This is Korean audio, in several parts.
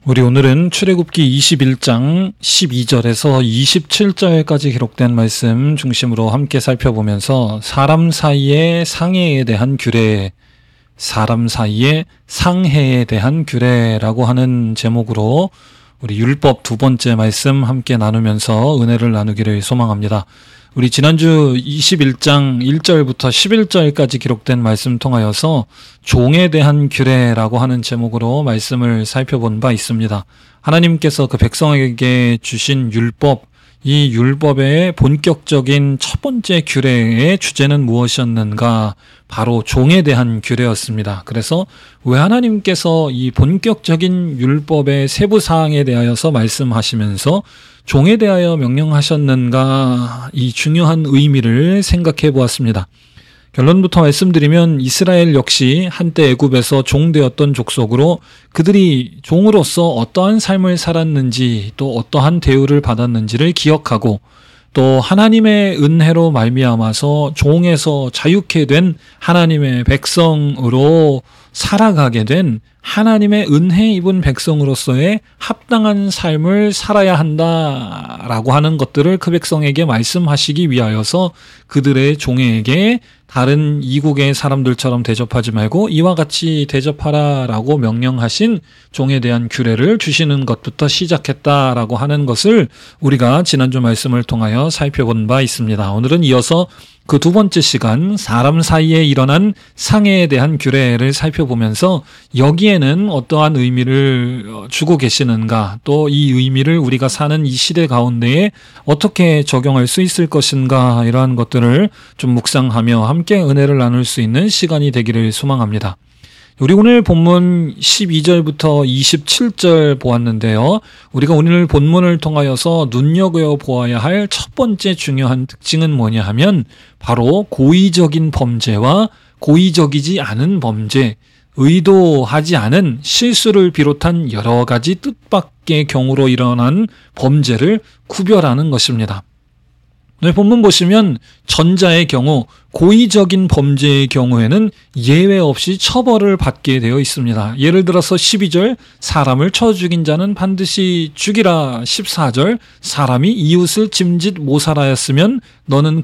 우리 오늘은 출애굽기 21장 12절에서 27절까지 기록된 말씀 중심으로 함께 살펴보면서 사람 사이의 상해에 대한 규례, 사람 사이의 상해에 대한 규례라고 하는 제목으로 우리 율법 두 번째 말씀 함께 나누면서 은혜를 나누기를 소망합니다. 우리 지난주 21장 1절부터 11절까지 기록된 말씀 통하여서 종에 대한 규례라고 하는 제목으로 말씀을 살펴본 바 있습니다. 하나님께서 그 백성에게 주신 율법, 이 율법의 본격적인 첫 번째 규례의 주제는 무엇이었는가? 바로 종에 대한 규례였습니다. 그래서 왜 하나님께서 이 본격적인 율법의 세부 사항에 대하여서 말씀하시면서 종에 대하여 명령하셨는가? 이 중요한 의미를 생각해 보았습니다. 결론부터 말씀드리면 이스라엘 역시 한때 애굽에서 종되었던 족속으로 그들이 종으로서 어떠한 삶을 살았는지 또 어떠한 대우를 받았는지를 기억하고 또 하나님의 은혜로 말미암아서 종에서 자유케 된 하나님의 백성으로 살아가게 된 하나님의 은혜 입은 백성으로서의 합당한 삶을 살아야 한다라고 하는 것들을 그 백성에게 말씀하시기 위하여서 그들의 종에게 다른 이국의 사람들처럼 대접하지 말고 이와 같이 대접하라라고 명령하신 종에 대한 규례를 주시는 것부터 시작했다라고 하는 것을 우리가 지난주 말씀을 통하여 살펴본 바 있습니다. 오늘은 이어서 그 두 번째 시간 사람 사이에 일어난 상해에 대한 규례를 살펴보면서 여기에는 어떠한 의미를 주고 계시는가, 또 이 의미를 우리가 사는 이 시대 가운데에 어떻게 적용할 수 있을 것인가, 이러한 것들을 좀 묵상하며 함께 은혜를 나눌 수 있는 시간이 되기를 소망합니다. 우리 오늘 본문 12절부터 27절 보았는데요. 우리가 오늘 본문을 통하여서 눈여겨보아야 할 첫 번째 중요한 특징은 뭐냐 하면 바로 고의적인 범죄와 고의적이지 않은 범죄, 의도하지 않은 실수를 비롯한 여러 가지 뜻밖의 경우로 일어난 범죄를 구별하는 것입니다. 네, 본문 보시면 전자의 경우, 고의적인 범죄의 경우에는 예외 없이 처벌을 받게 되어 있습니다. 예를 들어서 12절 사람을 쳐 죽인 자는 반드시 죽이라. 14절 사람이 이웃을 짐짓 모살하였으면 너는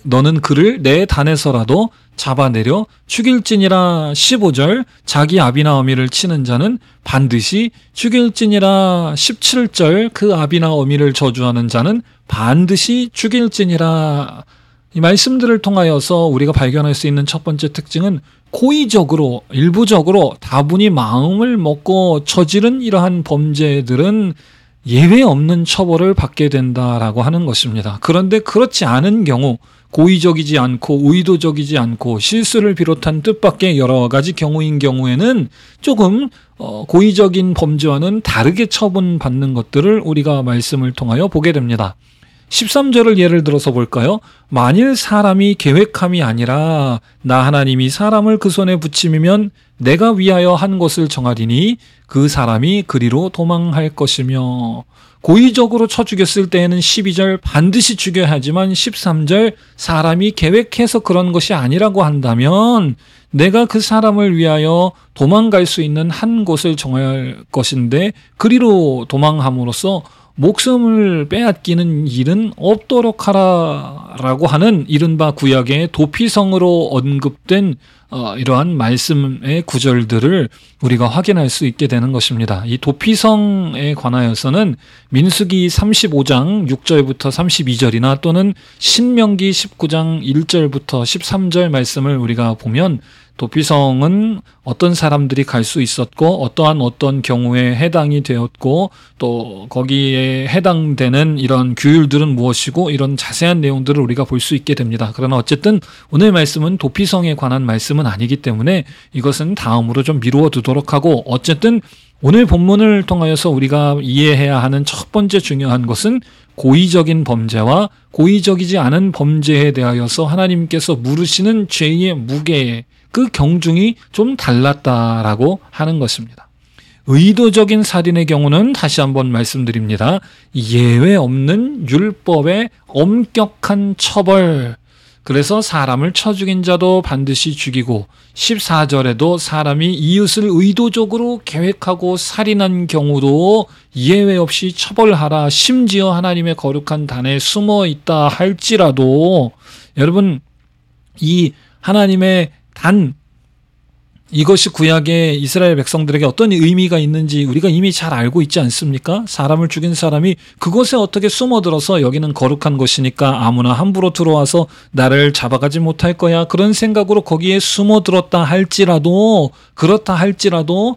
그를 내 단에서라도 잡아내려 죽일지니라. 15절 자기 아비나 어미를 치는 자는 반드시 죽일지니라. 17절 그 아비나 어미를 저주하는 자는 반드시 죽일지니라. 이 말씀들을 통하여서 우리가 발견할 수 있는 첫 번째 특징은 고의적으로, 일부적으로 다분히 마음을 먹고 저지른 이러한 범죄들은 예외 없는 처벌을 받게 된다라고 하는 것입니다. 그런데 그렇지 않은 경우, 고의적이지 않고 의도적이지 않고 실수를 비롯한 뜻밖의 여러 가지 경우인 경우에는 조금 고의적인 범죄와는 다르게 처분받는 것들을 우리가 말씀을 통하여 보게 됩니다. 13절을 예를 들어서 볼까요? 만일 사람이 계획함이 아니라 나 하나님이 사람을 그 손에 붙임이면 내가 위하여 한 것을 정하리니 그 사람이 그리로 도망할 것이며. 고의적으로 쳐 죽였을 때에는 12절 반드시 죽여야 하지만 13절 사람이 계획해서 그런 것이 아니라고 한다면 내가 그 사람을 위하여 도망갈 수 있는 한 곳을 정할 것인데 그리로 도망함으로써 목숨을 빼앗기는 일은 없도록 하라라고 하는 이른바 구약의 도피성으로 언급된 이러한 말씀의 구절들을 우리가 확인할 수 있게 되는 것입니다. 이 도피성에 관하여서는 민수기 35장 6절부터 32절이나 또는 신명기 19장 1절부터 13절 말씀을 우리가 보면 도피성은 어떤 사람들이 갈 수 있었고 어떤 경우에 해당이 되었고 또 거기에 해당되는 이런 규율들은 무엇이고 이런 자세한 내용들을 우리가 볼 수 있게 됩니다. 그러나 어쨌든 오늘 말씀은 도피성에 관한 말씀은 아니기 때문에 이것은 다음으로 좀 미루어 두도록 하고, 어쨌든 오늘 본문을 통하여서 우리가 이해해야 하는 첫 번째 중요한 것은 고의적인 범죄와 고의적이지 않은 범죄에 대하여서 하나님께서 물으시는 죄의 무게, 그 경중이 좀 달랐다라고 하는 것입니다. 의도적인 살인의 경우는 다시 한번 말씀드립니다. 예외 없는 율법의 엄격한 처벌, 그래서 사람을 쳐 죽인 자도 반드시 죽이고 14절에도 사람이 이웃을 의도적으로 계획하고 살인한 경우도 예외 없이 처벌하라. 심지어 하나님의 거룩한 단에 숨어 있다 할지라도 여러분 이 하나님의 단 이것이 구약의 이스라엘 백성들에게 어떤 의미가 있는지 우리가 이미 잘 알고 있지 않습니까? 사람을 죽인 사람이 그곳에 어떻게 숨어들어서 여기는 거룩한 곳이니까 아무나 함부로 들어와서 나를 잡아가지 못할 거야. 그런 생각으로 거기에 숨어들었다 할지라도 그렇다 할지라도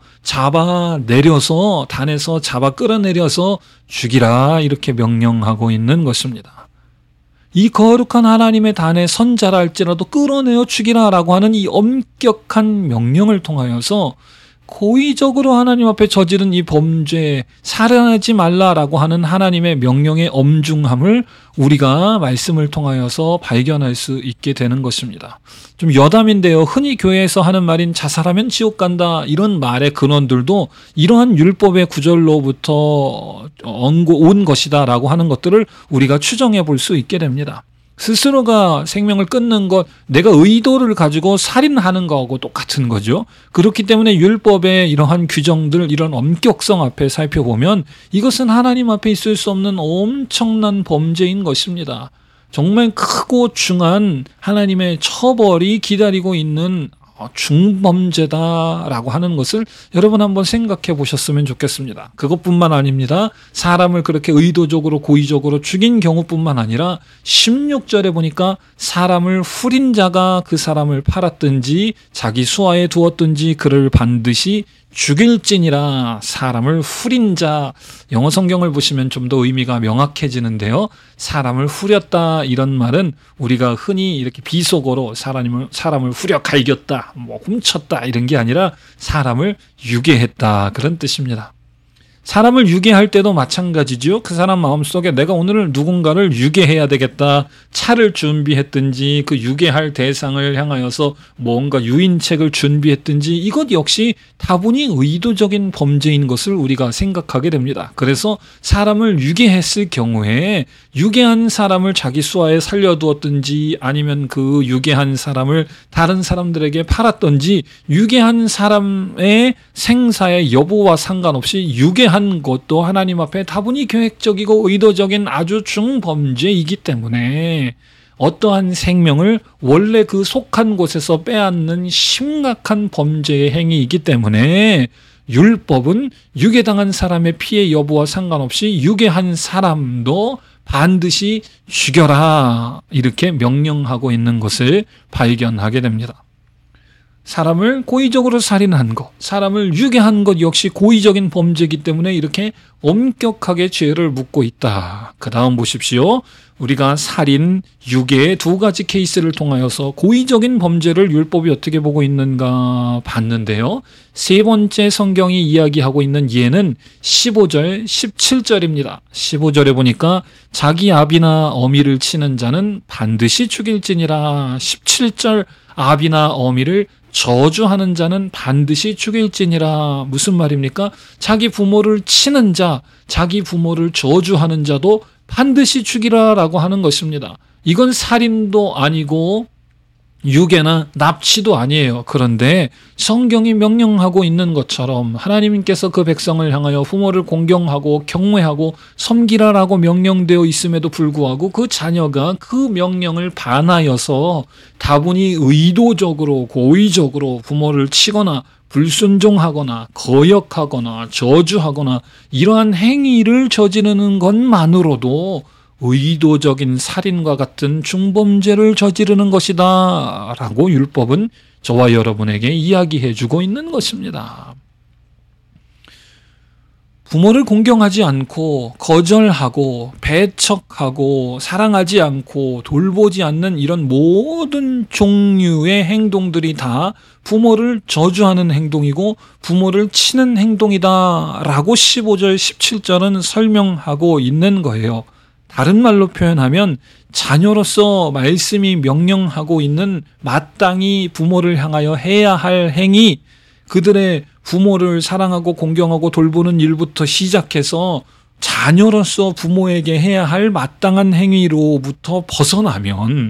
잡아내려서 단에서 잡아 끌어내려서 죽이라 이렇게 명령하고 있는 것입니다. 이 거룩한 하나님의 단에 선자라 할지라도 끌어내어 죽이라라고 하는 이 엄격한 명령을 통하여서 고의적으로 하나님 앞에 저지른 이 범죄, 살인하지 말라라고 하는 하나님의 명령의 엄중함을 우리가 말씀을 통하여서 발견할 수 있게 되는 것입니다. 좀 여담인데요. 흔히 교회에서 하는 말인 자살하면 지옥 간다 이런 말의 근원들도 이러한 율법의 구절로부터 온 것이다라고 하는 것들을 우리가 추정해 볼 수 있게 됩니다. 스스로가 생명을 끊는 것, 내가 의도를 가지고 살인하는 거하고 똑같은 거죠. 그렇기 때문에 율법의 이러한 규정들, 이런 엄격성 앞에 살펴보면 이것은 하나님 앞에 있을 수 없는 엄청난 범죄인 것입니다. 정말 크고 중한 하나님의 처벌이 기다리고 있는 중범죄다라고 하는 것을 여러분 한번 생각해 보셨으면 좋겠습니다. 그것뿐만 아닙니다. 사람을 그렇게 의도적으로 고의적으로 죽인 경우뿐만 아니라 16절에 보니까 사람을 후린 자가 그 사람을 팔았든지 자기 수하에 두었든지 그를 반드시 죽일지니라. 사람을 후린 자, 영어 성경을 보시면 좀 더 의미가 명확해지는데요. 사람을 후렸다 이런 말은 우리가 흔히 이렇게 비속어로 사람을 후려 갈겼다, 훔쳤다 이런 게 아니라 사람을 유괴했다 그런 뜻입니다. 사람을 유괴할 때도 마찬가지죠. 그 사람 마음속에 내가 오늘 누군가를 유괴해야 되겠다. 차를 준비했든지 그 유괴할 대상을 향하여서 뭔가 유인책을 준비했든지 이것 역시 다분히 의도적인 범죄인 것을 우리가 생각하게 됩니다. 그래서 사람을 유괴했을 경우에 유괴한 사람을 자기 수하에 살려두었든지 아니면 그 유괴한 사람을 다른 사람들에게 팔았든지 유괴한 사람의 생사의 여부와 상관없이 유괴한 것도 하나님 앞에 다분히 계획적이고 의도적인 아주 중범죄이기 때문에 어떠한 생명을 원래 그 속한 곳에서 빼앗는 심각한 범죄의 행위이기 때문에 율법은 유괴당한 사람의 피해 여부와 상관없이 유괴한 사람도 반드시 죽여라 이렇게 명령하고 있는 것을 발견하게 됩니다. 사람을 고의적으로 살인한 것, 사람을 유괴한 것 역시 고의적인 범죄이기 때문에 이렇게 엄격하게 죄를 묻고 있다. 그 다음 보십시오. 우리가 살인, 유괴 두 가지 케이스를 통하여서 고의적인 범죄를 율법이 어떻게 보고 있는가 봤는데요. 세 번째 성경이 이야기하고 있는 예는 15절, 17절입니다. 15절에 보니까 자기 아비나 어미를 치는 자는 반드시 죽일지니라. 17절 아비나 어미를 저주하는 자는 반드시 죽일지니라. 무슨 말입니까? 자기 부모를 치는 자, 자기 부모를 저주하는 자도 반드시 죽이라라고 하는 것입니다. 이건 살인도 아니고 유괴나 납치도 아니에요. 그런데 성경이 명령하고 있는 것처럼 하나님께서 그 백성을 향하여 부모를 공경하고 경외하고 섬기라라고 명령되어 있음에도 불구하고 그 자녀가 그 명령을 반하여서 다분히 의도적으로 고의적으로 부모를 치거나 불순종하거나 거역하거나 저주하거나 이러한 행위를 저지르는 것만으로도 의도적인 살인과 같은 중범죄를 저지르는 것이다 라고 율법은 저와 여러분에게 이야기해주고 있는 것입니다. 부모를 공경하지 않고 거절하고 배척하고 사랑하지 않고 돌보지 않는 이런 모든 종류의 행동들이 다 부모를 저주하는 행동이고 부모를 치는 행동이다 라고 15절 17절은 설명하고 있는 거예요. 다른 말로 표현하면 자녀로서 말씀이 명령하고 있는 마땅히 부모를 향하여 해야 할 행위, 그들의 부모를 사랑하고 공경하고 돌보는 일부터 시작해서 자녀로서 부모에게 해야 할 마땅한 행위로부터 벗어나면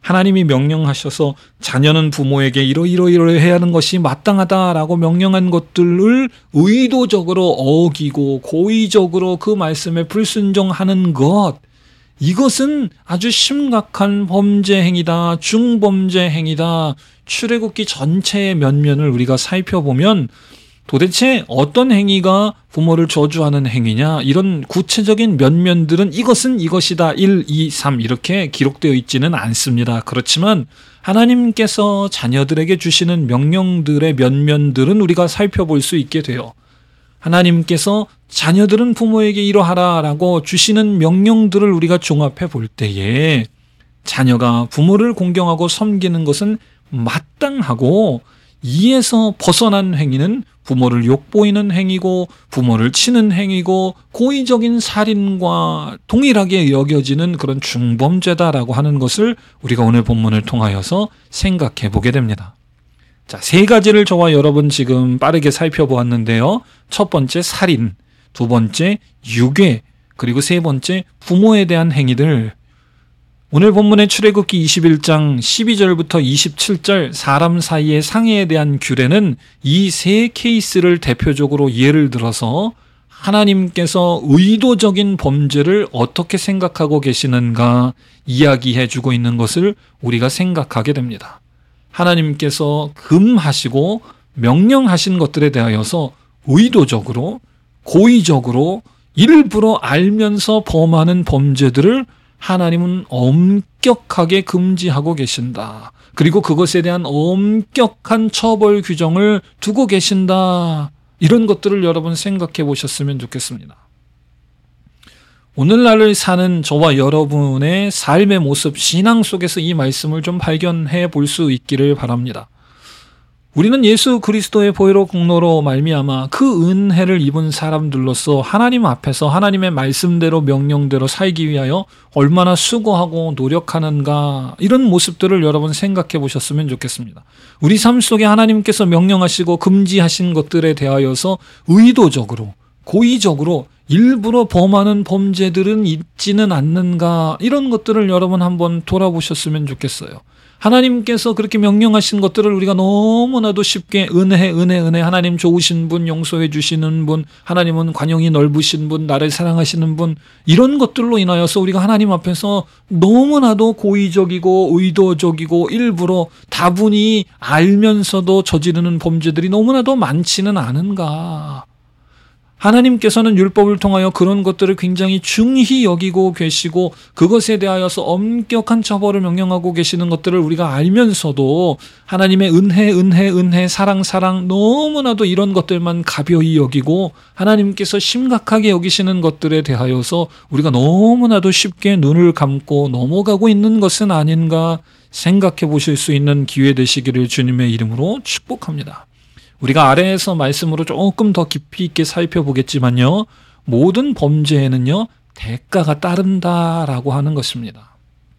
하나님이 명령하셔서 자녀는 부모에게 이러해야 하는 것이 마땅하다라고 명령한 것들을 의도적으로 어기고 고의적으로 그 말씀에 불순종하는 것, 이것은 아주 심각한 범죄 행위다, 중범죄 행위다. 출애굽기 전체의 면면을 우리가 살펴보면 도대체 어떤 행위가 부모를 저주하는 행위냐, 이런 구체적인 면면들은 이것은 이것이다 1, 2, 3 이렇게 기록되어 있지는 않습니다. 그렇지만 하나님께서 자녀들에게 주시는 명령들의 면면들은 우리가 살펴볼 수 있게 돼요. 하나님께서 자녀들은 부모에게 이러하라 라고 주시는 명령들을 우리가 종합해 볼 때에 자녀가 부모를 공경하고 섬기는 것은 마땅하고, 이에서 벗어난 행위는 부모를 욕보이는 행위고 부모를 치는 행위고 고의적인 살인과 동일하게 여겨지는 그런 중범죄다라고 하는 것을 우리가 오늘 본문을 통하여서 생각해 보게 됩니다. 자, 세 가지를 저와 여러분 지금 빠르게 살펴보았는데요. 첫 번째 살인, 두 번째 유괴, 그리고 세 번째 부모에 대한 행위들. 오늘 본문의 출애굽기 21장 12절부터 27절 사람 사이의 상해에 대한 규례는 이 세 케이스를 대표적으로 예를 들어서 하나님께서 의도적인 범죄를 어떻게 생각하고 계시는가 이야기해 주고 있는 것을 우리가 생각하게 됩니다. 하나님께서 금하시고 명령하신 것들에 대하여서 의도적으로, 고의적으로, 일부러 알면서 범하는 범죄들을 하나님은 엄격하게 금지하고 계신다. 그리고 그것에 대한 엄격한 처벌 규정을 두고 계신다. 이런 것들을 여러분 생각해 보셨으면 좋겠습니다. 오늘날을 사는 저와 여러분의 삶의 모습, 신앙 속에서 이 말씀을 좀 발견해 볼 수 있기를 바랍니다. 우리는 예수 그리스도의 보혈의 공로로 말미암아 그 은혜를 입은 사람들로서 하나님 앞에서 하나님의 말씀대로 명령대로 살기 위하여 얼마나 수고하고 노력하는가, 이런 모습들을 여러분 생각해 보셨으면 좋겠습니다. 우리 삶 속에 하나님께서 명령하시고 금지하신 것들에 대하여서 의도적으로, 고의적으로 일부러 범하는 범죄들은 있지는 않는가, 이런 것들을 여러분 한번 돌아보셨으면 좋겠어요. 하나님께서 그렇게 명령하신 것들을 우리가 너무나도 쉽게 은혜 하나님 좋으신 분, 용서해 주시는 분, 하나님은 관용이 넓으신 분, 나를 사랑하시는 분, 이런 것들로 인하여서 우리가 하나님 앞에서 너무나도 고의적이고 의도적이고 일부러 다분히 알면서도 저지르는 범죄들이 너무나도 많지는 않은가. 하나님께서는 율법을 통하여 그런 것들을 굉장히 중히 여기고 계시고 그것에 대하여서 엄격한 처벌을 명령하고 계시는 것들을 우리가 알면서도 하나님의 은혜, 사랑 너무나도 이런 것들만 가벼이 여기고 하나님께서 심각하게 여기시는 것들에 대하여서 우리가 너무나도 쉽게 눈을 감고 넘어가고 있는 것은 아닌가 생각해 보실 수 있는 기회 되시기를 주님의 이름으로 축복합니다. 우리가 아래에서 말씀으로 조금 더 깊이 있게 살펴보겠지만요, 모든 범죄에는요 대가가 따른다라고 하는 것입니다.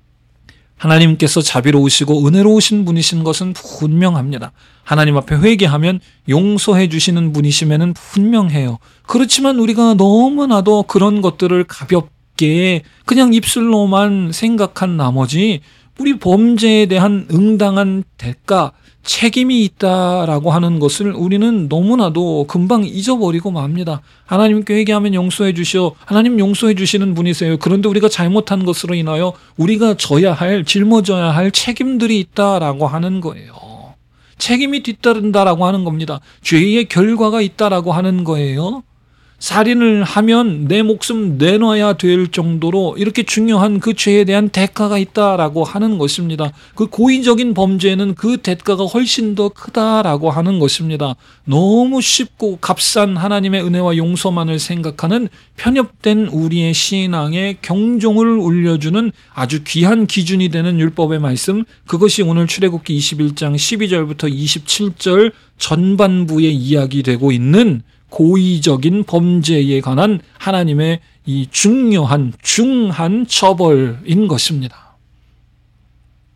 하나님께서 자비로우시고 은혜로우신 분이신 것은 분명합니다. 하나님 앞에 회개하면 용서해 주시는 분이심에는 분명해요. 그렇지만 우리가 너무나도 그런 것들을 가볍게 그냥 입술로만 생각한 나머지 우리 범죄에 대한 응당한 대가, 책임이 있다라고 하는 것을 우리는 너무나도 금방 잊어버리고 맙니다. 하나님께 회개하면 용서해 주시오. 하나님 용서해 주시는 분이세요. 그런데 우리가 잘못한 것으로 인하여 우리가 짊어져야 할 책임들이 있다라고 하는 거예요. 책임이 뒤따른다라고 하는 겁니다. 죄의 결과가 있다라고 하는 거예요. 살인을 하면 내 목숨 내놔야 될 정도로 이렇게 중요한 그 죄에 대한 대가가 있다라고 하는 것입니다. 그 고의적인 범죄는 그 대가가 훨씬 더 크다라고 하는 것입니다. 너무 쉽고 값싼 하나님의 은혜와 용서만을 생각하는 편협된 우리의 신앙에 경종을 울려주는 아주 귀한 기준이 되는 율법의 말씀, 그것이 오늘 출애굽기 21장 12절부터 27절 전반부에 이야기되고 있는 고의적인 범죄에 관한 하나님의 이 중한 처벌인 것입니다.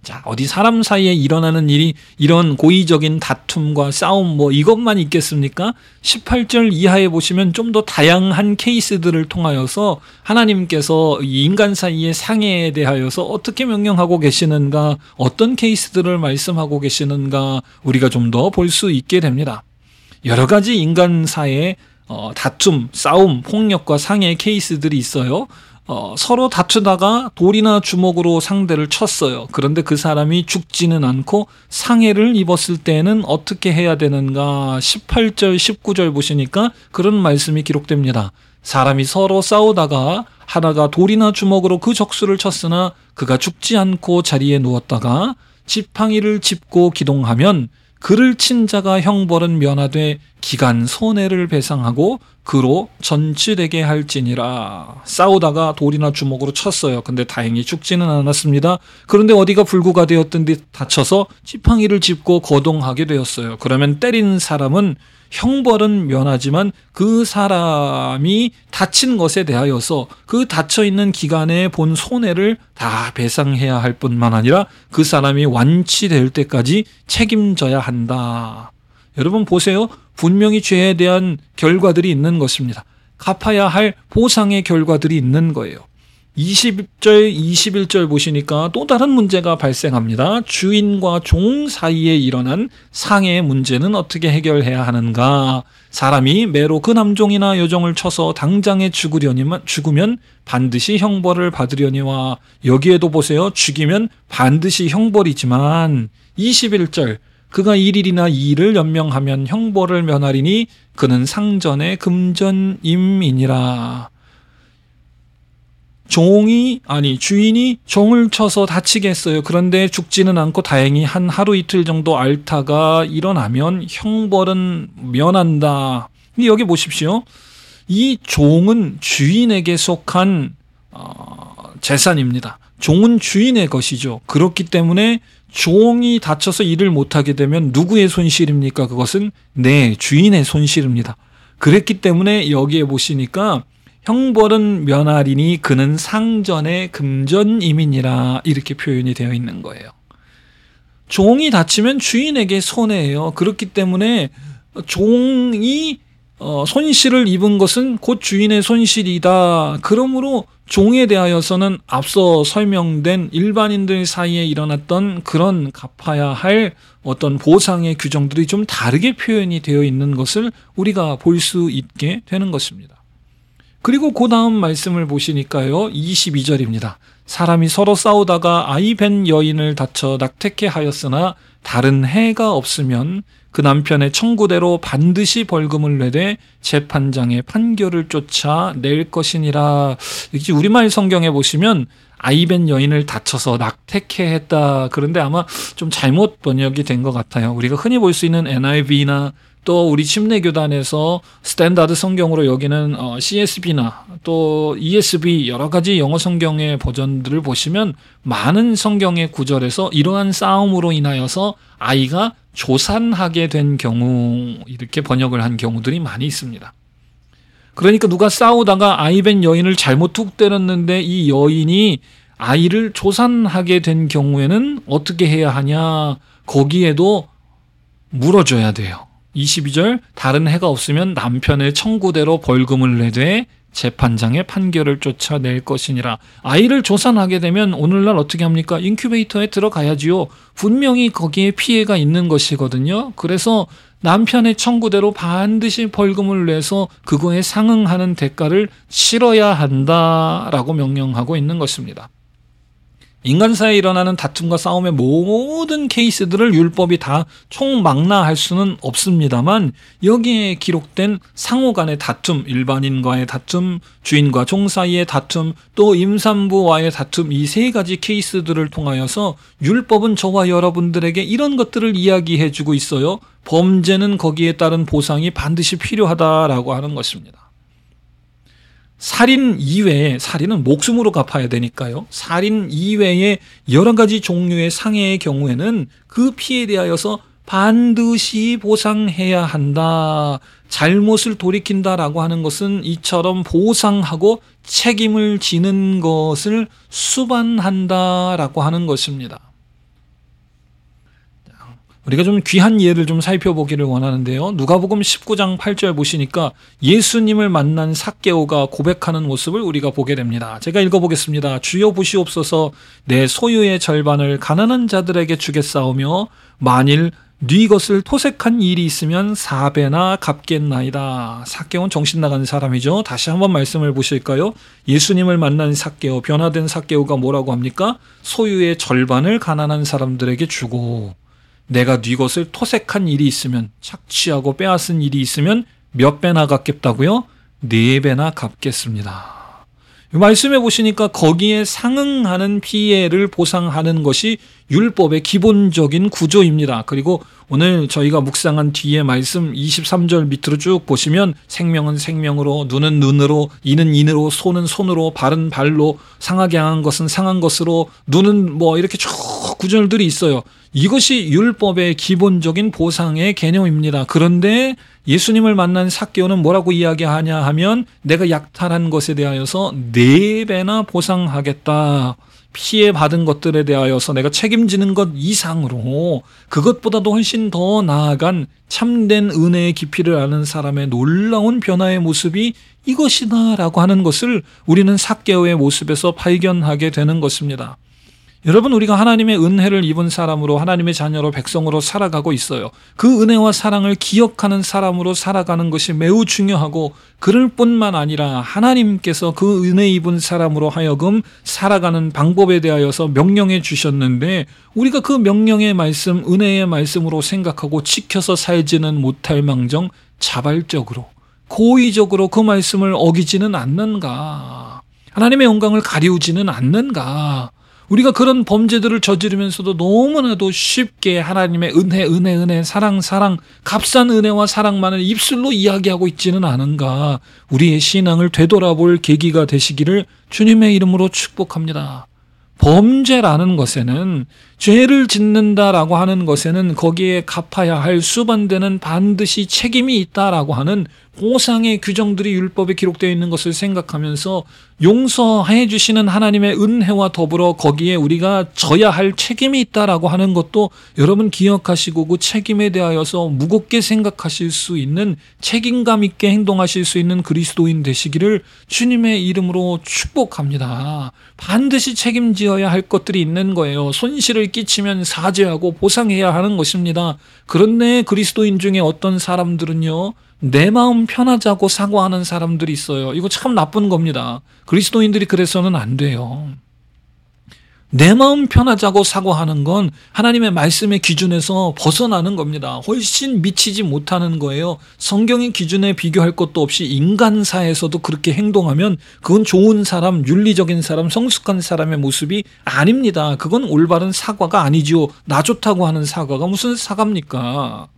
자, 어디 사람 사이에 일어나는 일이 이런 고의적인 다툼과 싸움 이것만 있겠습니까? 18절 이하에 보시면 좀 더 다양한 케이스들을 통하여서 하나님께서 인간 사이의 상해에 대하여서 어떻게 명령하고 계시는가, 어떤 케이스들을 말씀하고 계시는가 우리가 좀 더 볼 수 있게 됩니다. 여러 가지 인간 사이의 다툼, 싸움, 폭력과 상해 케이스들이 있어요. 서로 다투다가 돌이나 주먹으로 상대를 쳤어요. 그런데 그 사람이 죽지는 않고 상해를 입었을 때는 어떻게 해야 되는가? 18절, 19절 보시니까 그런 말씀이 기록됩니다. 사람이 서로 싸우다가 하나가 돌이나 주먹으로 그 적수를 쳤으나 그가 죽지 않고 자리에 누웠다가 지팡이를 짚고 기동하면 그를 친 자가 형벌은 면하되 기간 손해를 배상하고 그로 전치되게 할지니라. 싸우다가 돌이나 주먹으로 쳤어요. 근데 다행히 죽지는 않았습니다. 그런데 어디가 불구가 되었던 듯 다쳐서 지팡이를 짚고 거동하게 되었어요. 그러면 때린 사람은 형벌은 면하지만 그 사람이 다친 것에 대하여서 그 다쳐있는 기간에 본 손해를 다 배상해야 할 뿐만 아니라 그 사람이 완치될 때까지 책임져야 한다. 여러분 보세요. 분명히 죄에 대한 결과들이 있는 것입니다. 갚아야 할 보상의 결과들이 있는 거예요. 20절, 21절 보시니까 또 다른 문제가 발생합니다. 주인과 종 사이에 일어난 상해의 문제는 어떻게 해결해야 하는가? 사람이 매로 그 남종이나 여종을 쳐서 당장에 죽으면 반드시 형벌을 받으려니와. 여기에도 보세요. 죽이면 반드시 형벌이지만 21절 그가 1일이나 2일을 연명하면 형벌을 면하리니 그는 상전의 금전임이니라. 주인이 종을 쳐서 다치게 했어요. 그런데 죽지는 않고 다행히 한 하루 이틀 정도 앓다가 일어나면 형벌은 면한다. 근데 여기 보십시오. 이 종은 주인에게 속한 재산입니다. 종은 주인의 것이죠. 그렇기 때문에 종이 다쳐서 일을 못하게 되면 누구의 손실입니까? 그것은 내 주인의 손실입니다. 그랬기 때문에 여기에 보시니까 형벌은 면하리니 그는 상전의 금전임이니라 이렇게 표현이 되어 있는 거예요. 종이 다치면 주인에게 손해예요. 그렇기 때문에 종이 손실을 입은 것은 곧 주인의 손실이다. 그러므로 종에 대하여서는 앞서 설명된 일반인들 사이에 일어났던 그런 갚아야 할 어떤 보상의 규정들이 좀 다르게 표현이 되어 있는 것을 우리가 볼 수 있게 되는 것입니다. 그리고 그 다음 말씀을 보시니까요. 22절입니다. 사람이 서로 싸우다가 아이 뵌 여인을 다쳐 낙태케 하였으나 다른 해가 없으면 그 남편의 청구대로 반드시 벌금을 내되 재판장의 판결을 쫓아 낼 것이니라. 우리말 성경에 보시면 아이 뵌 여인을 다쳐서 낙태케 했다. 그런데 아마 좀 잘못 번역이 된 것 같아요. 우리가 흔히 볼 수 있는 NIV나 또 우리 침례교단에서 스탠다드 성경으로 여기는 CSB나 또 ESV 여러 가지 영어 성경의 버전들을 보시면 많은 성경의 구절에서 이러한 싸움으로 인하여서 아이가 조산하게 된 경우 이렇게 번역을 한 경우들이 많이 있습니다. 그러니까 누가 싸우다가 아이 뵌 여인을 잘못 툭 때렸는데 이 여인이 아이를 조산하게 된 경우에는 어떻게 해야 하냐? 거기에도 물어줘야 돼요. 22절 다른 해가 없으면 남편의 청구대로 벌금을 내되 재판장의 판결을 쫓아낼 것이니라. 아이를 조산하게 되면 오늘날 어떻게 합니까? 인큐베이터에 들어가야지요. 분명히 거기에 피해가 있는 것이거든요. 그래서 남편의 청구대로 반드시 벌금을 내서 그거에 상응하는 대가를 치러야 한다라고 명령하고 있는 것입니다. 인간 사이에 일어나는 다툼과 싸움의 모든 케이스들을 율법이 다 총망라할 수는 없습니다만 여기에 기록된 상호 간의 다툼, 일반인과의 다툼, 주인과 종 사이의 다툼, 또 임산부와의 다툼 이 세 가지 케이스들을 통하여서 율법은 저와 여러분들에게 이런 것들을 이야기해 주고 있어요. 범죄는 거기에 따른 보상이 반드시 필요하다라고 하는 것입니다. 살인 이외에, 살인은 목숨으로 갚아야 되니까요. 살인 이외에 여러 가지 종류의 상해의 경우에는 그 피해에 대하여서 반드시 보상해야 한다. 잘못을 돌이킨다라고 하는 것은 이처럼 보상하고 책임을 지는 것을 수반한다라고 하는 것입니다. 우리가 좀 귀한 예를 좀 살펴보기를 원하는데요. 누가복음 19장 8절 보시니까 예수님을 만난 삭개오가 고백하는 모습을 우리가 보게 됩니다. 제가 읽어보겠습니다. 주여 보시옵소서, 내 소유의 절반을 가난한 자들에게 주겠사오며 만일 네 것을 토색한 일이 있으면 4배나 갚겠나이다. 삭개오는 정신 나간 사람이죠. 다시 한번 말씀을 보실까요? 예수님을 만난 삭개오, 변화된 삭개오가 뭐라고 합니까? 소유의 절반을 가난한 사람들에게 주고, 내가 네 것을 토색한 일이 있으면, 착취하고 빼앗은 일이 있으면 몇 배나 갚겠다고요? 4배나 갚겠습니다. 말씀해 보시니까 거기에 상응하는 피해를 보상하는 것이 율법의 기본적인 구조입니다. 그리고 오늘 저희가 묵상한 뒤에 말씀 23절 밑으로 쭉 보시면 생명은 생명으로, 눈은 눈으로, 이는 인으로, 손은 손으로, 발은 발로, 상하게 향한 것은 상한 것으로, 눈은 뭐 이렇게 쭉 구절들이 있어요. 이것이 율법의 기본적인 보상의 개념입니다. 그런데 예수님을 만난 삭개오는 뭐라고 이야기하냐 하면 내가 약탈한 것에 대하여서 4배나 보상하겠다. 피해받은 것들에 대하여서 내가 책임지는 것 이상으로 그것보다도 훨씬 더 나아간 참된 은혜의 깊이를 아는 사람의 놀라운 변화의 모습이 이것이다 라고 하는 것을 우리는 삭개오의 모습에서 발견하게 되는 것입니다. 여러분, 우리가 하나님의 은혜를 입은 사람으로, 하나님의 자녀로, 백성으로 살아가고 있어요. 그 은혜와 사랑을 기억하는 사람으로 살아가는 것이 매우 중요하고, 그럴 뿐만 아니라 하나님께서 그 은혜 입은 사람으로 하여금 살아가는 방법에 대하여서 명령해 주셨는데, 우리가 그 명령의 말씀, 은혜의 말씀으로 생각하고 지켜서 살지는 못할 망정 자발적으로, 고의적으로 그 말씀을 어기지는 않는가? 하나님의 영광을 가리우지는 않는가? 우리가 그런 범죄들을 저지르면서도 너무나도 쉽게 하나님의 은혜, 사랑, 값싼 은혜와 사랑만을 입술로 이야기하고 있지는 않은가. 우리의 신앙을 되돌아볼 계기가 되시기를 주님의 이름으로 축복합니다. 범죄라는 것에는, 죄를 짓는다라고 하는 것에는 거기에 갚아야 할 수반되는 반드시 책임이 있다라고 하는 보상의 규정들이 율법에 기록되어 있는 것을 생각하면서 용서해 주시는 하나님의 은혜와 더불어 거기에 우리가 져야 할 책임이 있다라고 하는 것도 여러분 기억하시고, 그 책임에 대하여서 무겁게 생각하실 수 있는, 책임감 있게 행동하실 수 있는 그리스도인 되시기를 주님의 이름으로 축복합니다. 반드시 책임지어야 할 것들이 있는 거예요. 손실을 끼치면 사죄하고 보상해야 하는 것입니다. 그런데 그리스도인 중에 어떤 사람들은요, 내 마음 편하자고 사과하는 사람들이 있어요. 이거 참 나쁜 겁니다. 그리스도인들이 그래서는 안 돼요. 내 마음 편하자고 사과하는 건 하나님의 말씀의 기준에서 벗어나는 겁니다. 훨씬 미치지 못하는 거예요. 성경의 기준에 비교할 것도 없이 인간사에서도 그렇게 행동하면 그건 좋은 사람, 윤리적인 사람, 성숙한 사람의 모습이 아닙니다. 그건 올바른 사과가 아니지요. 나 좋다고 하는 사과가 무슨 사과입니까?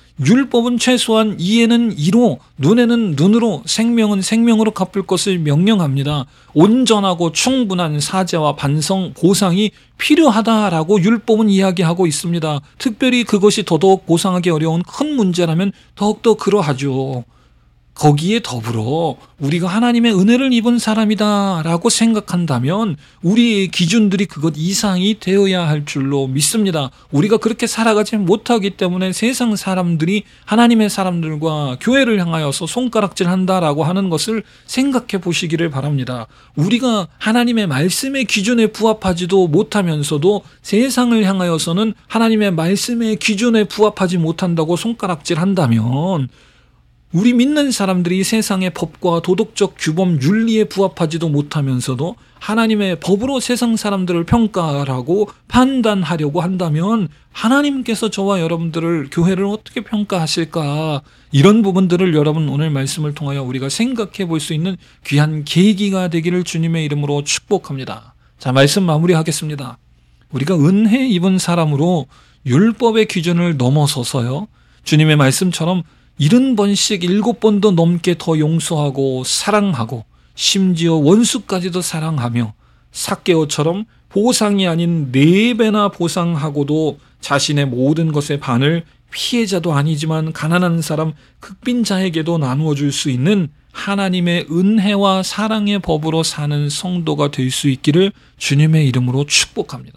율법은 최소한 이에는 이로, 눈에는 눈으로, 생명은 생명으로 갚을 것을 명령합니다. 온전하고 충분한 사죄와 반성, 보상이 필요하다라고 율법은 이야기하고 있습니다. 특별히 그것이 더더욱 보상하기 어려운 큰 문제라면 더욱더 그러하죠. 거기에 더불어 우리가 하나님의 은혜를 입은 사람이다라고 생각한다면 우리의 기준들이 그것 이상이 되어야 할 줄로 믿습니다. 우리가 그렇게 살아가지 못하기 때문에 세상 사람들이 하나님의 사람들과 교회를 향하여서 손가락질한다라고 하는 것을 생각해 보시기를 바랍니다. 우리가 하나님의 말씀의 기준에 부합하지도 못하면서도 세상을 향하여서는 하나님의 말씀의 기준에 부합하지 못한다고 손가락질한다면, 우리 믿는 사람들이 세상의 법과 도덕적 규범, 윤리에 부합하지도 못하면서도 하나님의 법으로 세상 사람들을 평가하고 판단하려고 한다면 하나님께서 저와 여러분들을, 교회를 어떻게 평가하실까? 이런 부분들을 여러분 오늘 말씀을 통하여 우리가 생각해 볼 수 있는 귀한 계기가 되기를 주님의 이름으로 축복합니다. 자, 말씀 마무리하겠습니다. 우리가 은혜 입은 사람으로 율법의 기준을 넘어서서요, 주님의 말씀처럼 70번씩 7번도 넘게 더 용서하고 사랑하고 심지어 원수까지도 사랑하며 삭개오처럼 보상이 아닌 4배나 보상하고도 자신의 모든 것의 반을 피해자도 아니지만 가난한 사람, 극빈자에게도 나누어 줄 수 있는 하나님의 은혜와 사랑의 법으로 사는 성도가 될 수 있기를 주님의 이름으로 축복합니다.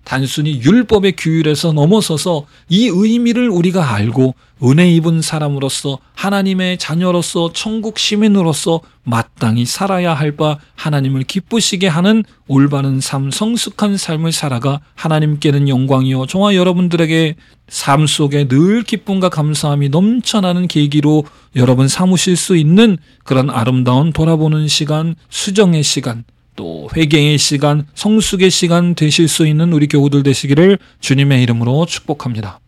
단순히 율법의 규율에서 넘어서서 이 의미를 우리가 알고 은혜 입은 사람으로서 하나님의 자녀로서 천국 시민으로서 마땅히 살아야 할 바 하나님을 기쁘시게 하는 올바른 삶, 성숙한 삶을 살아가 하나님께는 영광이요 저와 여러분들에게 삶 속에 늘 기쁨과 감사함이 넘쳐나는 계기로 여러분 삼으실 수 있는 그런 아름다운 돌아보는 시간, 수정의 시간, 또 회개의 시간, 성숙의 시간 되실 수 있는 우리 교우들 되시기를 주님의 이름으로 축복합니다.